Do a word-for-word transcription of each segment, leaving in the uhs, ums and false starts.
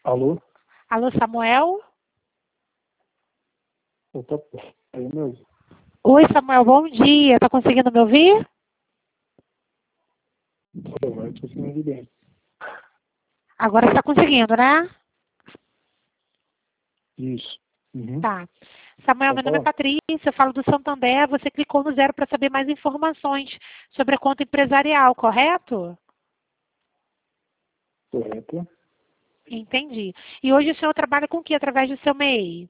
Alô? Alô, Samuel? Opa, aí mesmo? Oi, Samuel, bom dia. Tá conseguindo me ouvir? Agora eu tô sentindo bem. Agora você tá conseguindo, né? Isso. Uhum. Tá. Samuel, Pode meu nome é falar? Patrícia, eu falo do Santander. Você clicou no zero para saber mais informações sobre a conta empresarial, correto? Correto. Entendi. E hoje o senhor trabalha com o que através do seu M E I?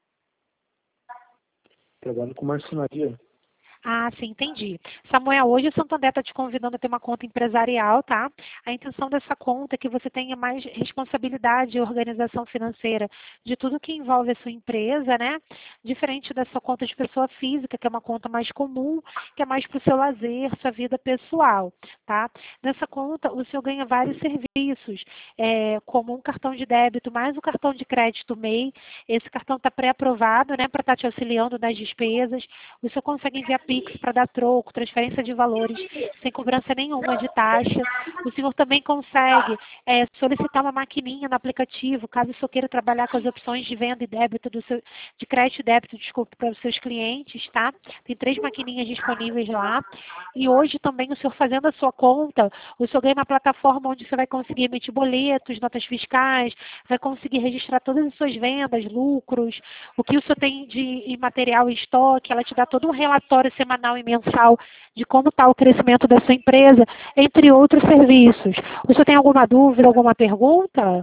Trabalho com marcenaria. Ah, sim, entendi. Samuel, hoje o Santander está te convidando a ter uma conta empresarial, tá? A intenção dessa conta é que você tenha mais responsabilidade e organização financeira de tudo que envolve a sua empresa, né? Diferente da sua conta de pessoa física, que é uma conta mais comum, que é mais para o seu lazer, sua vida pessoal, tá? Nessa conta, o senhor ganha vários serviços, é, como um cartão de débito, mais um cartão de crédito M E I. Esse cartão está pré-aprovado, né, para estar te auxiliando nas despesas. O senhor consegue enviar Pix para dar troco, transferência de valores, sem cobrança nenhuma de taxa. O senhor também consegue é, solicitar uma maquininha no aplicativo, caso o senhor queira trabalhar com as opções de venda e débito, do seu, de crédito e débito, desculpe, para os seus clientes, tá? Tem três maquininhas disponíveis lá. E hoje também o senhor fazendo a sua conta, o senhor ganha uma plataforma onde você vai conseguir emitir boletos, notas fiscais, vai conseguir registrar todas as suas vendas, lucros, o que o senhor tem de material em estoque, ela te dá todo um relatório semanal e mensal de como está o crescimento da sua empresa, entre outros serviços. O senhor tem alguma dúvida, alguma pergunta?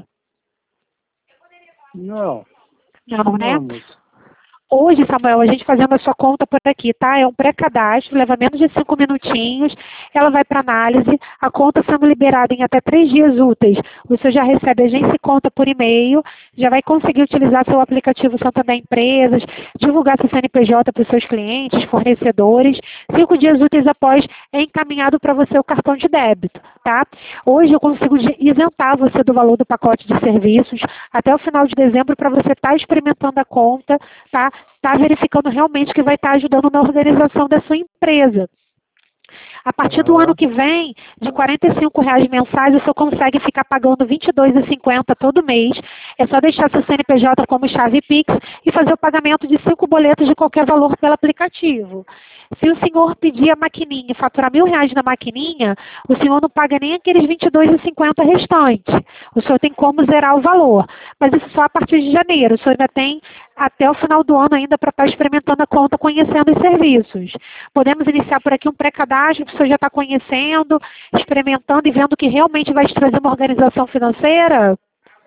Não. Não, né? Não, moço. Hoje, Samuel, a gente fazendo a sua conta por aqui, tá? É um pré-cadastro, leva menos de cinco minutinhos, ela vai para análise, a conta sendo liberada em até três dias úteis. O senhor já recebe a agência e conta por e-mail, já vai conseguir utilizar seu aplicativo Santander Empresas, divulgar seu C N P J para os seus clientes, fornecedores. Cinco dias úteis após é encaminhado para você o cartão de débito, tá? Hoje eu consigo isentar você do valor do pacote de serviços até o final de dezembro para você estar experimentando a conta, tá? Está verificando realmente que vai estar ajudando na organização da sua empresa. A partir do ano Aham. que vem, de quarenta e cinco reais mensais, o senhor consegue ficar pagando vinte e dois reais e cinquenta centavos todo mês. É só deixar seu C N P J como chave Pix e fazer o pagamento de cinco boletos de qualquer valor pelo aplicativo. Se o senhor pedir a maquininha e faturar mil reais na maquininha, o senhor não paga nem aqueles vinte e dois reais e cinquenta centavos restantes. O senhor tem como zerar o valor. Mas isso só a partir de janeiro. O senhor ainda tem até o final do ano ainda para estar experimentando a conta, conhecendo os serviços. Podemos iniciar por aqui um pré-cadastro, que o senhor já está conhecendo, experimentando e vendo que realmente vai te trazer uma organização financeira?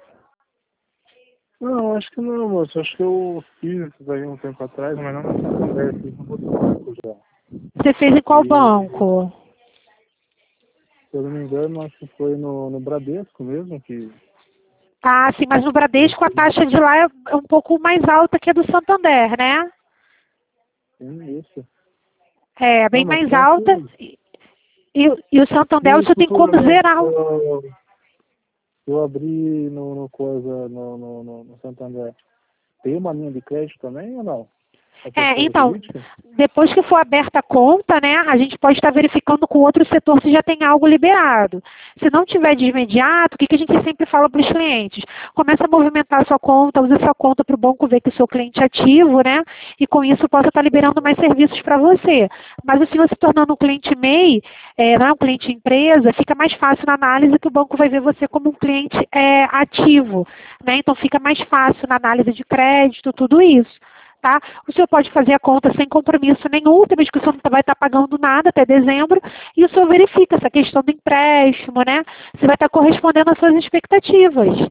Não, acho que não, moço. Acho que eu fiz isso daí um tempo atrás, mas não no Santander, fiz no outro banco já. Você fez em qual E, banco? se eu não me engano, acho que foi no, no Bradesco mesmo, que Ah, sim, mas no Bradesco a taxa de lá é um pouco mais alta que a do Santander, né? tem isso. É, Não, bem mas mais alta. tranquilo. E, e, e o Santander Se você tem como futuramente zerar. o- eu, eu abrir no, no coisa, no, no, no, no Santander, tem uma linha de crédito também ou não? A É, pessoa então, jurídica? depois que for aberta a conta, né, a gente pode estar verificando com o outro setor se já tem algo liberado. Se não tiver de imediato, o que, que a gente sempre fala para os clientes? Começa a movimentar a sua conta, usa a sua conta para o banco ver que o seu cliente é ativo, né? E com isso possa estar liberando mais serviços para você. Mas o senhor se tornando um cliente M E I, é, não é um cliente empresa, fica mais fácil na análise que o banco vai ver você como um cliente é, ativo, né? Então fica mais fácil na análise de crédito, tudo isso. Tá? O senhor pode fazer a conta sem compromisso nenhum, desde que o senhor não vai estar pagando nada até dezembro, e o senhor verifica essa questão do empréstimo, né? Você vai estar correspondendo às suas expectativas.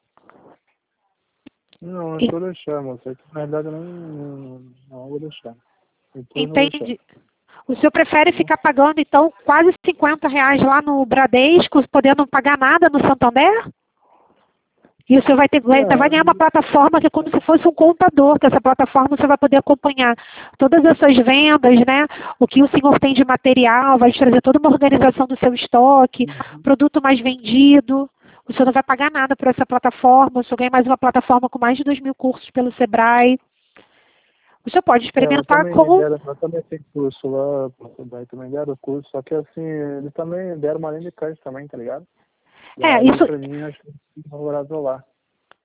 Não, eu E- vou deixar, moça. É que, na verdade, eu nem, não, não vou deixar. Depois eu vou deixar. Entende? O senhor prefere Uhum. ficar pagando, então, quase cinquenta reais lá no Bradesco, podendo não pagar nada no Santander? E o senhor vai, ter, vai, vai ganhar uma É, plataforma que é como se fosse um contador, que essa plataforma você vai poder acompanhar todas as suas vendas, né? O que o senhor tem de material, vai te trazer toda uma organização do seu estoque, produto mais vendido. O senhor não vai pagar nada por essa plataforma, o senhor ganha mais uma plataforma com mais de dois mil cursos pelo Sebrae. O senhor pode é, mas experimentar também com... deram, mas também tem curso lá, daí também deram curso, só que assim, eles também deram uma linha de crédito também, tá ligado? E É, aí, isso, pra mim, acho que não vou lá.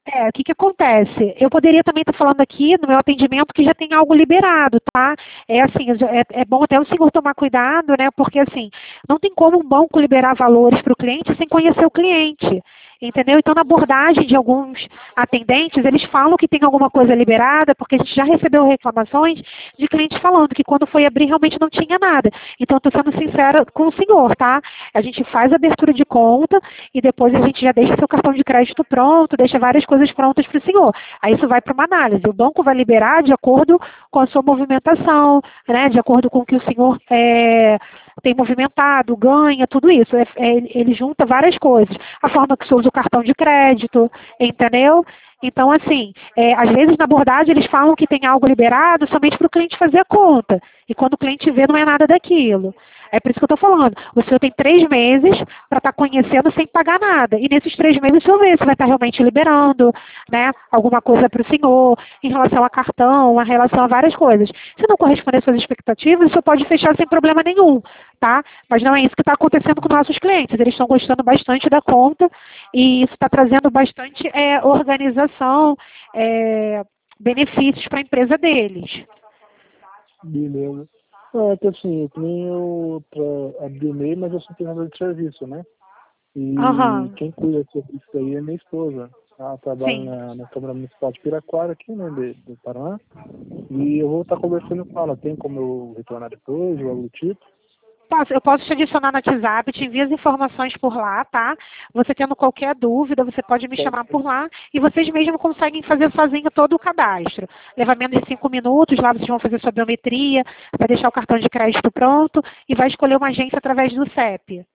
É, o que que acontece? Eu poderia também estar falando aqui no meu atendimento que já tem algo liberado, tá? É assim, é, é bom até o senhor tomar cuidado, né? Porque assim, não tem como um banco liberar valores para o cliente sem conhecer o cliente. Entendeu? Então, na abordagem de alguns atendentes, eles falam que tem alguma coisa liberada, porque a gente já recebeu reclamações de clientes falando que quando foi abrir realmente não tinha nada. Então, estou sendo sincera com o senhor, tá? A gente faz a abertura de conta e depois a gente já deixa seu cartão de crédito pronto, deixa várias coisas prontas para o senhor. Aí isso vai para uma análise. O banco vai liberar de acordo com a sua movimentação, né? De acordo com o que o senhor é, tem movimentado, ganha, tudo isso. É, é, ele junta várias coisas. A forma que o senhor usa o cartão de crédito, entendeu? Então, assim, é, às vezes na abordagem eles falam que tem algo liberado somente para o cliente fazer a conta. E quando o cliente vê, não é nada daquilo. É por isso que eu estou falando. O senhor tem três meses para estar conhecendo sem pagar nada. E nesses três meses o senhor vê se vai estar realmente liberando, né, alguma coisa para o senhor, em relação a cartão, em relação a várias coisas. Se não corresponder às suas expectativas, o senhor pode fechar sem problema nenhum, tá? Mas não é isso que está acontecendo com nossos clientes. Eles estão gostando bastante da conta e isso está trazendo bastante é, organização, é, benefícios para a empresa deles. Beleza. É que assim, que nem eu pra abrir o e-mail, mas eu sou treinador de serviço, né? E Aham, quem cuida disso aí é minha esposa. Ela trabalha sim. na, na Câmara Municipal de Piraquara, aqui, né, de, do Paraná. E eu vou estar conversando com ela. Tem como eu retornar depois, ou algo do tipo? Posso, eu posso te adicionar no WhatsApp, te envio as informações por lá, tá? Você tendo qualquer dúvida, você pode me Pode chamar ser. por lá e vocês mesmos conseguem fazer sozinho todo o cadastro. Leva menos de cinco minutos, lá vocês vão fazer sua biometria, vai deixar o cartão de crédito pronto e vai escolher uma agência através do C E P.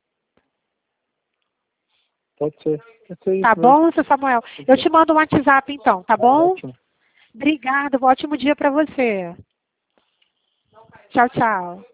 Pode ser. Pode ser Tá isso mesmo. bom, seu Samuel? Eu te mando um WhatsApp então, tá Tá bom? ótimo. Obrigada, um ótimo dia para você. Tchau, tchau.